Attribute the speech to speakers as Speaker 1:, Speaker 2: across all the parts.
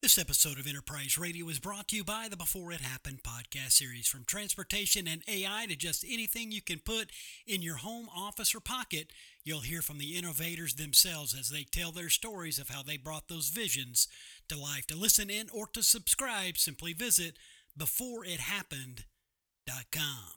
Speaker 1: This episode of Enterprise Radio is brought to you by the Before It Happened podcast series. From transportation and AI to just anything you can put in your home, office, or pocket, you'll hear from the innovators themselves as they tell their stories of how they brought those visions to life. To listen in or to subscribe, simply visit beforeithappened.com.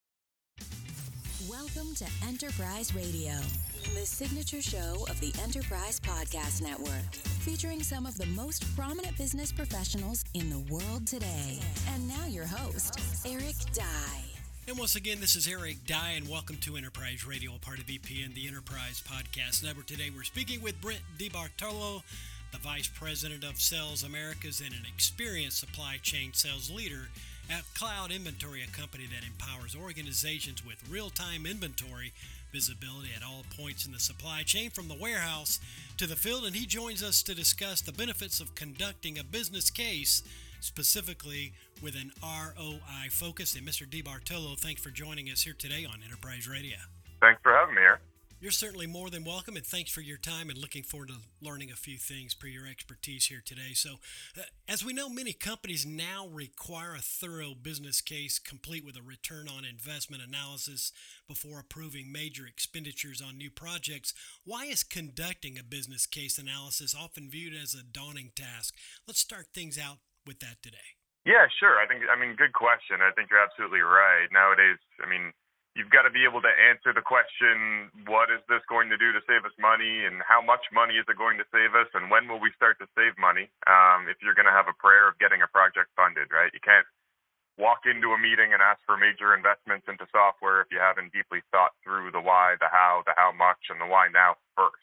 Speaker 2: Welcome to Enterprise Radio, the signature show of the Enterprise Podcast Network, featuring some of the most prominent business professionals in the world today. And now your host, Eric Dye.
Speaker 1: And once again, this is Eric Dye, and welcome to Enterprise Radio, a part of EPN, the Enterprise Podcast Network. Today we're speaking with Brent DiBartolo, the Vice President of Sales Americas and an experienced supply chain sales leader at Cloud Inventory, a company that empowers organizations with real-time inventory visibility at all points in the supply chain, from the warehouse to the field. And he joins us to discuss the benefits of conducting a business case, specifically with an ROI focus. And Mr. DiBartolo, thanks for joining us here today on Enterprise Radio.
Speaker 3: Thanks for having me here.
Speaker 1: You're certainly more than welcome, and thanks for your time, and looking forward to learning a few things per your expertise here today. So, as we know, many companies now require a thorough business case complete with a return on investment analysis before approving major expenditures on new projects. Why is conducting a business case analysis often viewed as a daunting task? Let's start things out with that today.
Speaker 3: Yeah, sure. Good question. I think you're absolutely right. Nowadays, you've got to be able to answer the question, what is this going to do to save us money, and how much money is it going to save us, and when will we start to save money if you're going to have a prayer of getting a project funded, right? You can't walk into a meeting and ask for major investments into software if you haven't deeply thought through the why, the how much, and the why now first.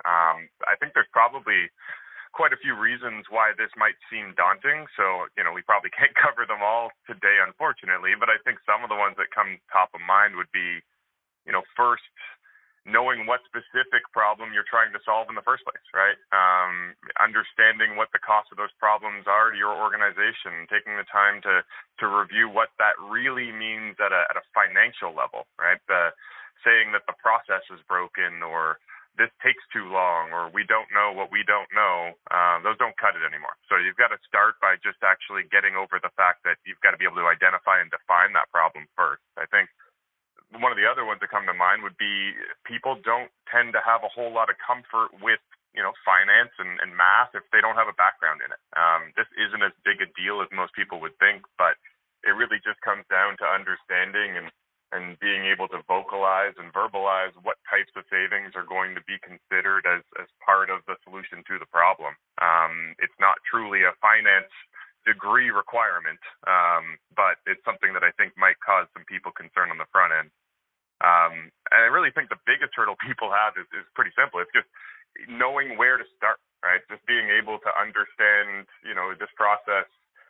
Speaker 3: I think there's probably quite a few reasons why this might seem daunting. So, we probably can't cover them all today, unfortunately, but I think some of the ones that come top of mind would be, first, knowing what specific problem you're trying to solve in the first place, right? Understanding what the cost of those problems are to your organization, taking the time to review what that really means at a financial level, right? Saying that the process is broken, or this takes too long, or we don't know what we don't know, those don't cut it anymore. So you've got to start by just actually getting over the fact that you've got to be able to identify and define that problem first. I think one of the other ones that come to mind would be people don't tend to have a whole lot of comfort with, finance and math if they don't have a background in it. This isn't as big a deal as most people would think, but it really just comes down to understanding and being able to vocalize and verbalize what types of savings are going to be considered as part of the solution to the problem. It's not truly a finance degree requirement, but it's something that I think might cause some people concern on the front end. And I really think the biggest hurdle people have is pretty simple. It's just knowing where to start, right? Just being able to understand, this process.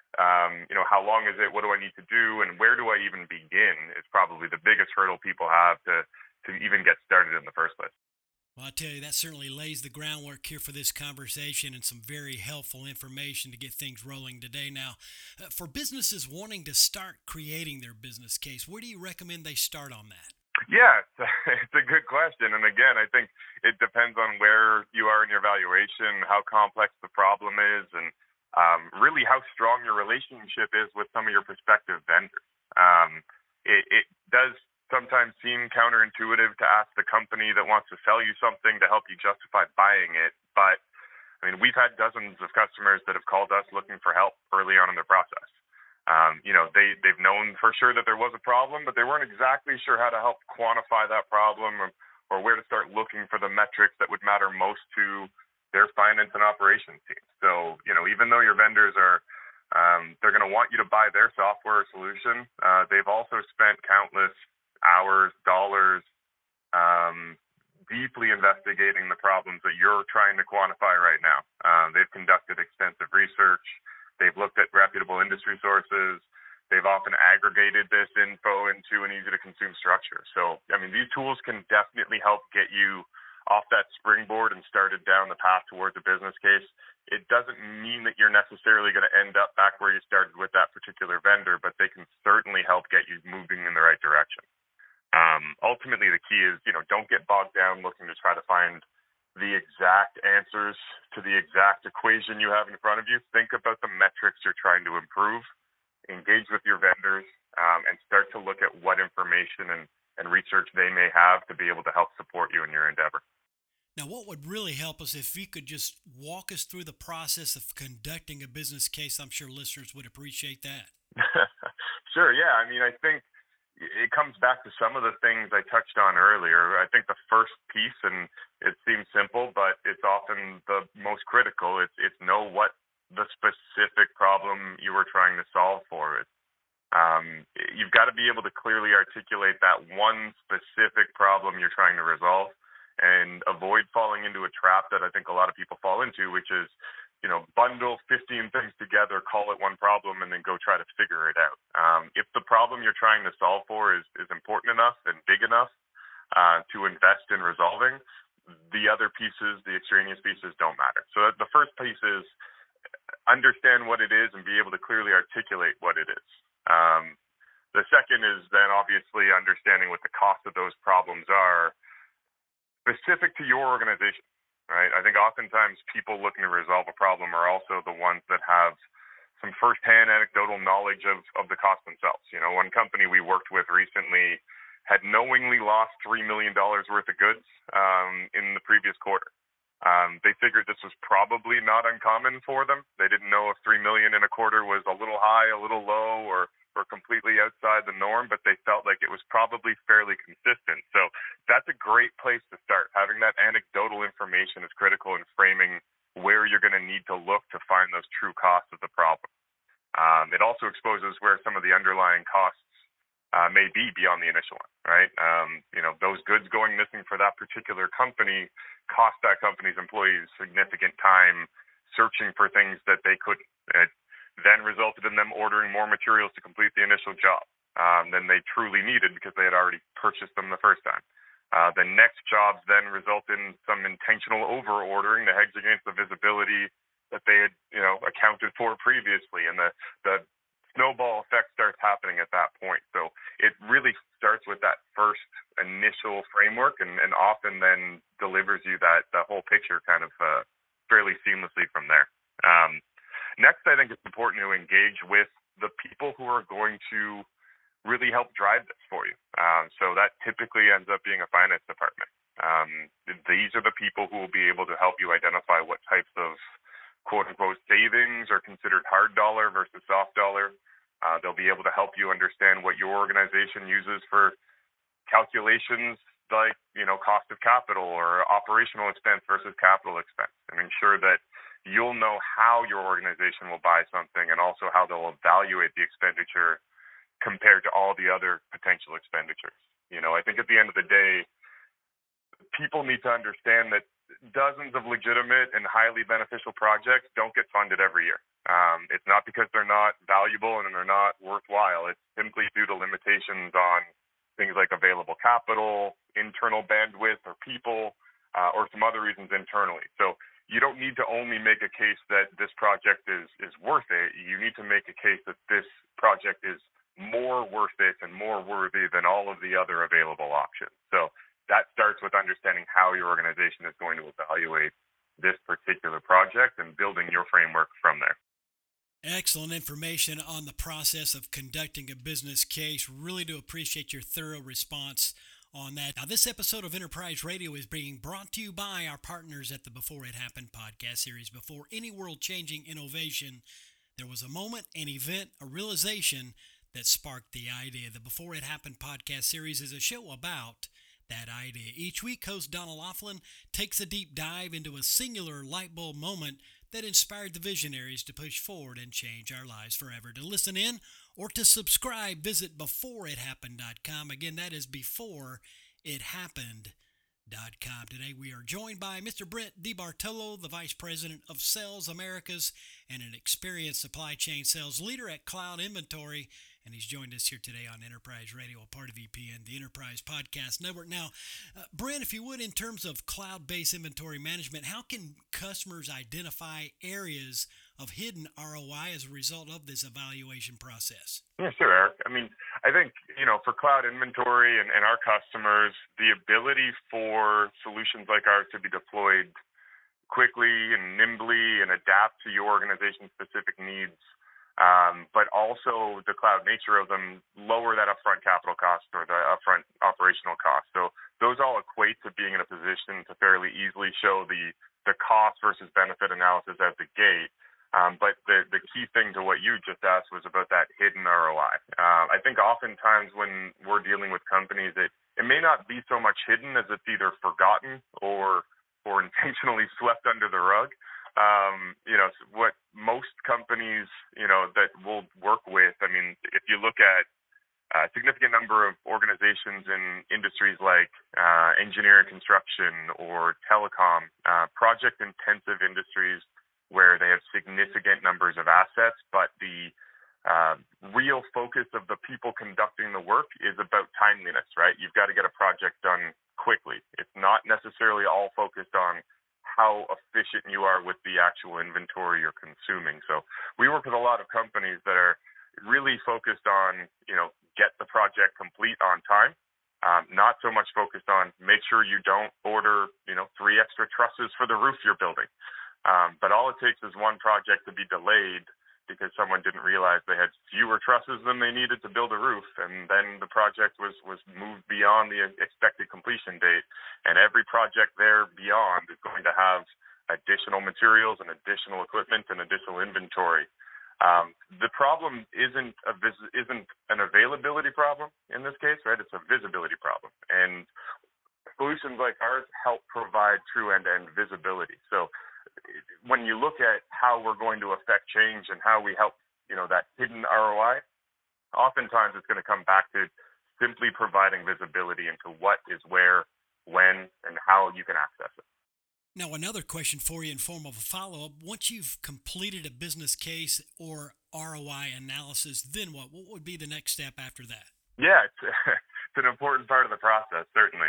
Speaker 3: How long is it? What do I need to do? And where do I even begin is probably the biggest hurdle people have to even get started in the first place.
Speaker 1: Well, I tell you, that certainly lays the groundwork here for this conversation and some very helpful information to get things rolling today. Now, for businesses wanting to start creating their business case, where do you recommend they start on that?
Speaker 3: Yeah, it's a good question. And again, I think it depends on where you are in your valuation, how complex the problem is, and really how strong your relationship is with some of your prospective vendors. It does sometimes seem counterintuitive to ask the company that wants to sell you something to help you justify buying it. But, we've had dozens of customers that have called us looking for help early on in their process. They've known for sure that there was a problem, but they weren't exactly sure how to help quantify that problem or where to start looking for the metrics that would matter most to their finance and operations teams. So, even though your vendors are, they're going to want you to buy their software solution, they've also spent countless hours, dollars, deeply investigating the problems that you're trying to quantify right now. They've conducted extensive research. They've looked at reputable industry sources. They've often aggregated this info into an easy-to-consume structure. So, these tools can definitely help get you off that springboard and started down the path towards a business case. It doesn't mean that you're necessarily going to end up back where you started with that particular vendor, but they can certainly help get you moving in the right direction. Ultimately, the key is, don't get bogged down looking to try to find the exact answers to the exact equation you have in front of you. Think about the metrics you're trying to improve, engage with your vendors, and start to look at what information and research they may have to be able to help support you in your endeavor.
Speaker 1: Now, what would really help us if you could just walk us through the process of conducting a business case? I'm sure listeners would appreciate that.
Speaker 3: Sure, yeah. I mean, I think it comes back to some of the things I touched on earlier. I think the first piece, and it seems simple, but it's often the most critical, it's know what the specific problem you were trying to solve for is. You've got to be able to clearly articulate that one specific problem you're trying to resolve and avoid falling into a trap that I think a lot of people fall into, which is, bundle 15 things together, call it one problem, and then go try to figure it out. If the problem you're trying to solve for is important enough and big enough to invest in resolving, the other pieces, the extraneous pieces, don't matter. So the first piece is understand what it is and be able to clearly articulate what it is. The second is then obviously understanding what the cost of those problems are specific to your organization. Right. I think oftentimes people looking to resolve a problem are also the ones that have some firsthand anecdotal knowledge of the cost themselves. One company we worked with recently had knowingly lost $3 million worth of goods in the previous quarter. They figured this was probably not uncommon for them. They didn't know if $3 million in a quarter was a little high, a little low, or completely outside the norm, but they felt like it was probably fairly consistent. So that's a great place to start. Having that anecdotal information is critical in framing where you're going to need to look to find those true costs of the problem. It also exposes where some of the underlying costs may be beyond the initial one, right? Those goods going missing for that particular company cost that company's employees significant time searching for things that they couldn't. It then resulted in them ordering more materials to complete the initial job than they truly needed because they had already purchased them the first time. The next jobs then result in some intentional over-ordering to hedge against the visibility that they had, accounted for previously, and the snowball effect starts happening at that point. So it really starts with that first initial framework, and often then delivers you that whole picture kind of fairly seamlessly from there. Next, I think it's important to engage with the people who are going to really help drive this for you. So that typically ends up being a finance department. These are the people who will be able to help you identify what types of quote-unquote savings are considered hard dollar versus soft dollar. They'll be able to help you understand what your organization uses for calculations like, cost of capital or operational expense versus capital expense, and ensure that you'll know how your organization will buy something and also how they'll evaluate the expenditure compared to all the other potential expenditures. I think at the end of the day, people need to understand that dozens of legitimate and highly beneficial projects don't get funded every year. It's not because they're not valuable and they're not worthwhile. It's simply due to limitations on things like available capital, internal bandwidth or people, or some other reasons internally. So you don't need to only make a case that this project is worth it. You need to make a case that this project is more worth it and more worthy than all of the other available options. So that starts with understanding how your organization is going to evaluate this particular project and building your framework from there.
Speaker 1: Excellent information on the process of conducting a business case. Really do appreciate your thorough response on that. Now, this episode of Enterprise Radio is being brought to you by our partners at the Before It Happened podcast series. Before any world-changing innovation, there was a moment, an event, a realization that sparked the idea. The Before It Happened podcast series is a show about that idea. Each week, host Donna Laughlin takes a deep dive into a singular light bulb moment that inspired the visionaries to push forward and change our lives forever. To listen in or to subscribe, visit beforeithappened.com. Again, that is beforeithappened.com. Today we are joined by Mr. Brent DiBartolo, the Vice President of Sales Americas and an experienced supply chain sales leader at Cloud Inventory. And he's joined us here today on Enterprise Radio, a part of EPN, the Enterprise Podcast Network. Now, Brent, if you would, in terms of cloud-based inventory management, how can customers identify areas of hidden ROI as a result of this evaluation process?
Speaker 3: Yeah, sure, Eric. I mean, I think, for cloud inventory and our customers, the ability for solutions like ours to be deployed quickly and nimbly and adapt to your organization's specific needs, but also the cloud nature of them lower that upfront capital cost or the upfront operational cost. So those all equate to being in a position to fairly easily show the cost versus benefit analysis at the gate. But the key thing to what you just asked was about that hidden ROI. I think oftentimes when we're dealing with companies, it may not be so much hidden as it's either forgotten or intentionally swept under the rug. What most companies, that we'll work with, I mean, if you look at a significant number of organizations in industries like engineering, construction, or telecom, project-intensive industries where they have significant numbers of assets, but the real focus of the people conducting the work is about timeliness, right? You've got to get a project done quickly. It's not necessarily all focused on how efficient you are with the actual inventory you're consuming. So we work with a lot of companies that are really focused on, get the project complete on time, not so much focused on make sure you don't order, 3 extra trusses for the roof you're building. But all it takes is one project to be delayed because someone didn't realize they had fewer trusses than they needed to build a roof, and then the project was moved beyond the expected completion date, and every project there beyond is going to have additional materials and additional equipment and additional inventory. The problem isn't an availability problem in this case, right? It's a visibility problem, and solutions like ours help provide true end-to-end visibility. So when you look at how we're going to affect change and how we help, that hidden ROI, oftentimes it's going to come back to simply providing visibility into what is where, when, and how you can access it.
Speaker 1: Now, another question for you in form of a follow-up. Once you've completed a business case or ROI analysis, then what? What would be the next step after that? Yeah,
Speaker 3: it's an important part of the process, certainly.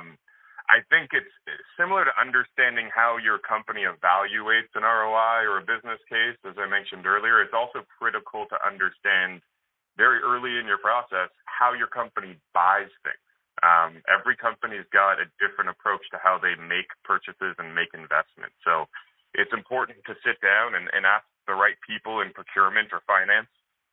Speaker 3: I think it's similar to understanding how your company evaluates an ROI or a business case. As I mentioned earlier, it's also critical to understand very early in your process how your company buys things. Every company's got a different approach to how they make purchases and make investments. So it's important to sit down and ask the right people in procurement or finance,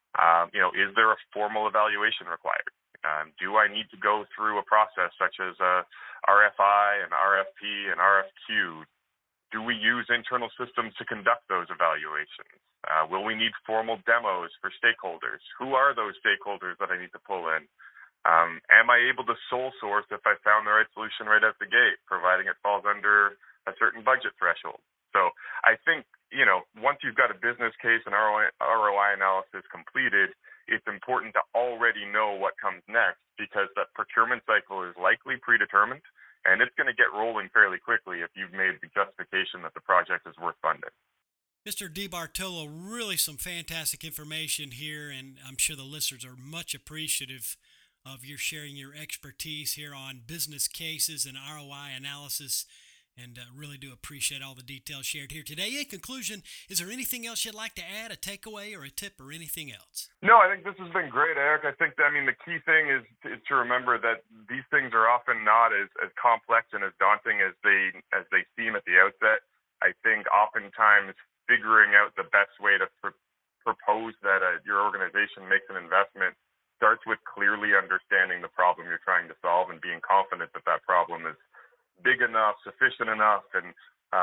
Speaker 3: is there a formal evaluation required? Do I need to go through a process such as a RFI, an RFP, an RFQ? Do we use internal systems to conduct those evaluations? Will we need formal demos for stakeholders? Who are those stakeholders that I need to pull in? Am I able to sole source if I found the right solution right out the gate, providing it falls under a certain budget threshold? So I think, once you've got a business case and ROI analysis completed, it's important to already know what comes next because that procurement cycle is likely predetermined, and it's going to get rolling fairly quickly if you've made the justification that the project is worth funding.
Speaker 1: Mr. DeBartolo, really some fantastic information here, and I'm sure the listeners are much appreciative of your sharing your expertise here on business cases and ROI analysis, and really do appreciate all the details shared here today. In conclusion, is there anything else you'd like to add, a takeaway or a tip or anything else?
Speaker 3: No, I think this has been great, Eric. I think, the key thing is to remember that these things are often not as complex and as daunting as they seem at the outset. I think oftentimes figuring out the best way to propose that your organization makes an investment starts with clearly understanding the problem you're trying to solve and being confident that that problem is big enough, sufficient enough, and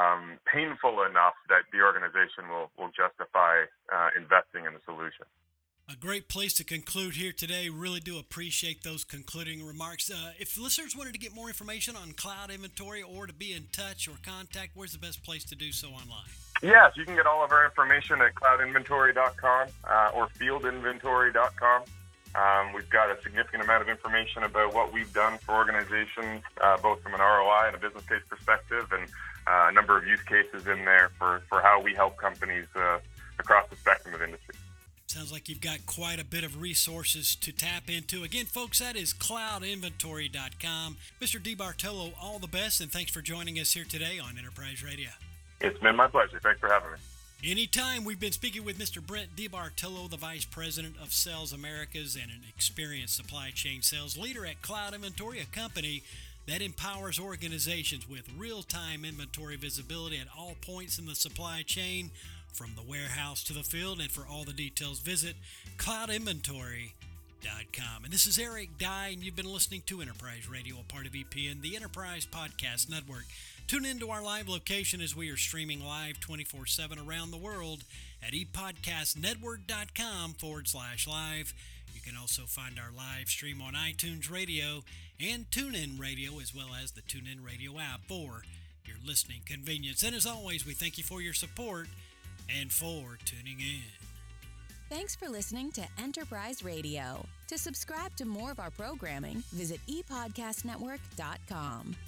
Speaker 3: painful enough that the organization will justify investing in the solution.
Speaker 1: A great place to conclude here today. Really do appreciate those concluding remarks. If listeners wanted to get more information on cloud inventory or to be in touch or contact, where's the best place to do so online?
Speaker 3: Yes, you can get all of our information at cloudinventory.com or fieldinventory.com. We've got a significant amount of information about what we've done for organizations, both from an ROI and a business case perspective, and a number of use cases in there for how we help companies across the spectrum of industry.
Speaker 1: Sounds like you've got quite a bit of resources to tap into. Again, folks, that is cloudinventory.com. Mr. DeBartolo, all the best, and thanks for joining us here today on Enterprise Radio.
Speaker 3: It's been my pleasure. Thanks for having me.
Speaker 1: Anytime. We've been speaking with Mr. Brent DiBartolo, the Vice President of Sales Americas and an experienced supply chain sales leader at Cloud Inventory, a company that empowers organizations with real-time inventory visibility at all points in the supply chain, from the warehouse to the field. And for all the details, visit cloudinventory.com. And this is Eric Dye, and you've been listening to Enterprise Radio, a part of EPN, the Enterprise Podcast Network. Tune into our live location as we are streaming live 24/7 around the world at epodcastnetwork.com/live. You can also find our live stream on iTunes Radio and TuneIn Radio, as well as the TuneIn Radio app for your listening convenience. And as always, we thank you for your support and for tuning in.
Speaker 2: Thanks for listening to Enterprise Radio. To subscribe to more of our programming, visit epodcastnetwork.com.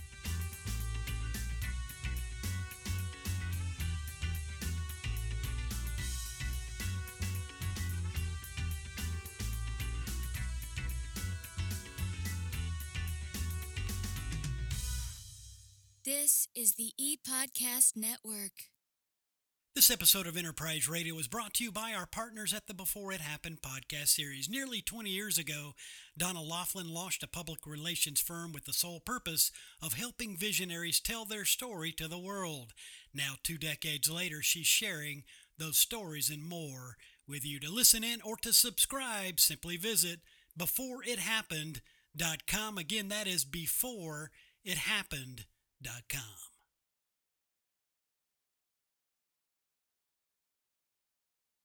Speaker 4: This is the ePodcast Network.
Speaker 1: This episode of Enterprise Radio is brought to you by our partners at the Before It Happened podcast series. Nearly 20 years ago, Donna Laughlin launched a public relations firm with the sole purpose of helping visionaries tell their story to the world. Now, 2 decades later, she's sharing those stories and more with you. To listen in or to subscribe, simply visit beforeithappened.com. Again, that is beforeithappened.com.